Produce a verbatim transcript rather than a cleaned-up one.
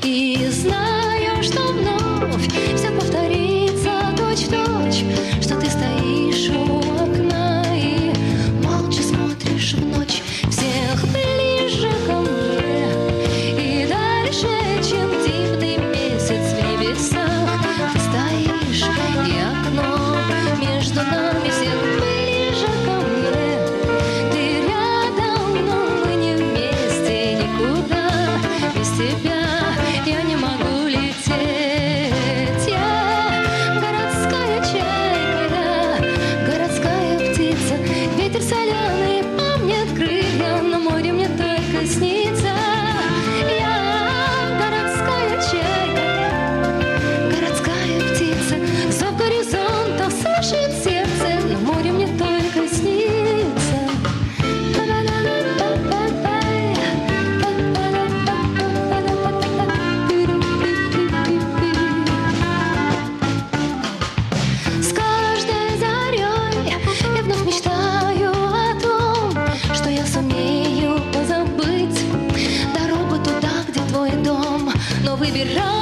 И знаю, что вновь все повторится точь-в-точь, что ты стоишь у окна и молча смотришь в ночь. Всех ближе ко мне и дальше, чем дивный месяц в небесах. Ты стоишь, и окно между нами. Всех ближе ко мне, ты рядом, но мы не вместе никуда. Без тебя я не могу лететь. Я городская чайка, я городская птица. Ветер соленый помнит крылья, но море мне только снится. Я городская чайка, городская птица. Зов горизонта слышит сердце, но море мне только снится. С каждой зарей я вновь мечтаю о том, что я сумею позабыть дорогу туда, где твой дом, но выбираю